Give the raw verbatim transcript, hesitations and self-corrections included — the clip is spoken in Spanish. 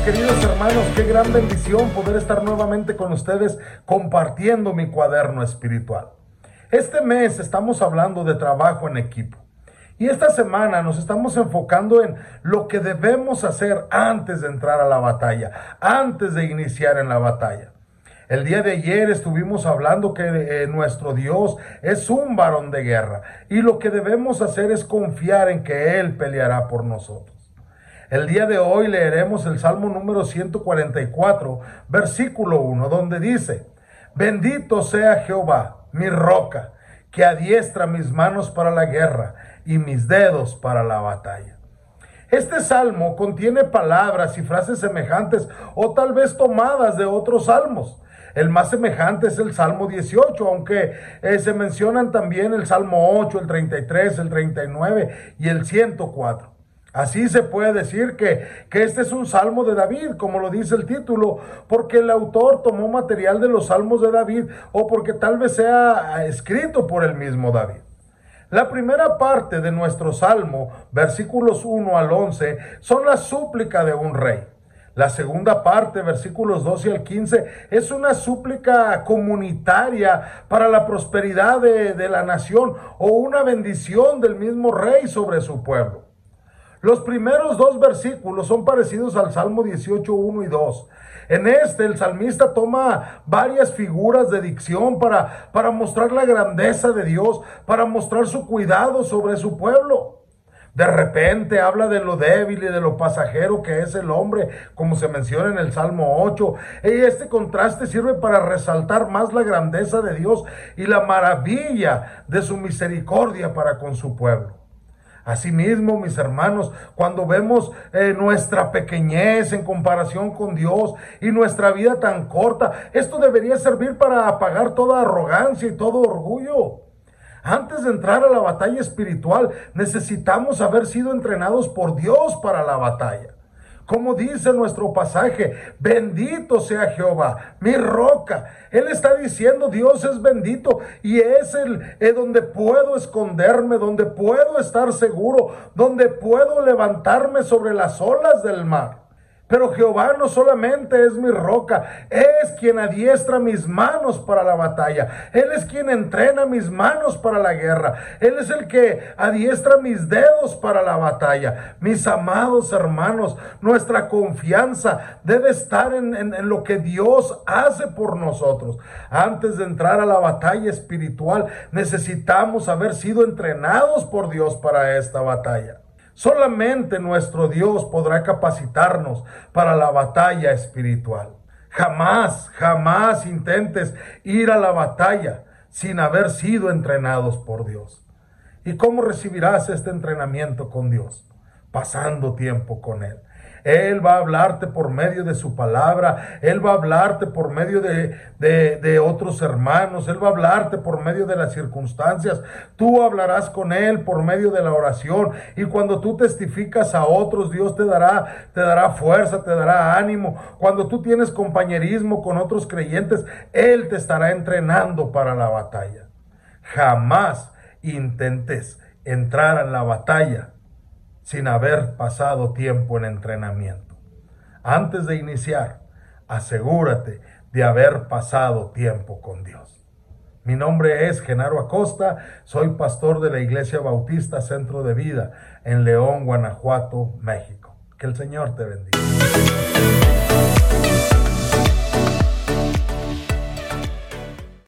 queridos hermanos, qué gran bendición poder estar nuevamente con ustedes compartiendo mi cuaderno espiritual. Este mes estamos hablando de trabajo en equipo y esta semana nos estamos enfocando en lo que debemos hacer antes de entrar a la batalla, antes de iniciar en la batalla. El día de ayer estuvimos hablando que eh, nuestro Dios es un varón de guerra y lo que debemos hacer es confiar en que Él peleará por nosotros. El día de hoy leeremos el Salmo número ciento cuarenta y cuatro, versículo uno, donde dice: Bendito sea Jehová, mi roca, que adiestra mis manos para la guerra y mis dedos para la batalla. Este salmo contiene palabras y frases semejantes o tal vez tomadas de otros salmos. El más semejante es el Salmo dieciocho, aunque eh, se mencionan también el Salmo ocho, el treinta y tres, el treinta y nueve y el ciento cuatro. Así se puede decir que, que este es un salmo de David, como lo dice el título, porque el autor tomó material de los salmos de David o porque tal vez sea escrito por el mismo David. La primera parte de nuestro salmo, versículos uno al once, son la súplica de un rey. La segunda parte, versículos doce al quince, es una súplica comunitaria para la prosperidad de, de la nación o una bendición del mismo rey sobre su pueblo. Los primeros dos versículos son parecidos al Salmo dieciocho, uno y dos. En este, el salmista toma varias figuras de dicción para, para mostrar la grandeza de Dios, para mostrar su cuidado sobre su pueblo. De repente habla de lo débil y de lo pasajero que es el hombre, como se menciona en el Salmo ocho. Y este contraste sirve para resaltar más la grandeza de Dios y la maravilla de su misericordia para con su pueblo. Asimismo, mis hermanos, cuando vemos eh, nuestra pequeñez en comparación con Dios y nuestra vida tan corta, esto debería servir para apagar toda arrogancia y todo orgullo. Antes de entrar a la batalla espiritual, necesitamos haber sido entrenados por Dios para la batalla. Como dice nuestro pasaje, bendito sea Jehová, mi roca. Él está diciendo, Dios es bendito y es el eh, donde puedo esconderme, donde puedo estar seguro, donde puedo levantarme sobre las olas del mar. Pero Jehová no solamente es mi roca, es quien adiestra mis manos para la batalla. Él es quien entrena mis manos para la guerra. Él es el que adiestra mis dedos para la batalla. Mis amados hermanos, nuestra confianza debe estar en, en, en lo que Dios hace por nosotros. Antes de entrar a la batalla espiritual, necesitamos haber sido entrenados por Dios para esta batalla. Solamente nuestro Dios podrá capacitarnos para la batalla espiritual. Jamás, jamás intentes ir a la batalla sin haber sido entrenados por Dios. ¿Y cómo recibirás este entrenamiento con Dios? Pasando tiempo con Él. Él va a hablarte por medio de su palabra, Él va a hablarte por medio de, de, de otros hermanos, Él va a hablarte por medio de las circunstancias. Tú hablarás con Él por medio de la oración y cuando tú testificas a otros, Dios te dará, te dará fuerza, te dará ánimo. Cuando tú tienes compañerismo con otros creyentes, Él te estará entrenando para la batalla. Jamás intentes entrar en la batalla sin haber pasado tiempo en entrenamiento. Antes de iniciar, asegúrate de haber pasado tiempo con Dios. Mi nombre es Genaro Acosta, soy pastor de la Iglesia Bautista Centro de Vida en León, Guanajuato, México. Que el Señor te bendiga.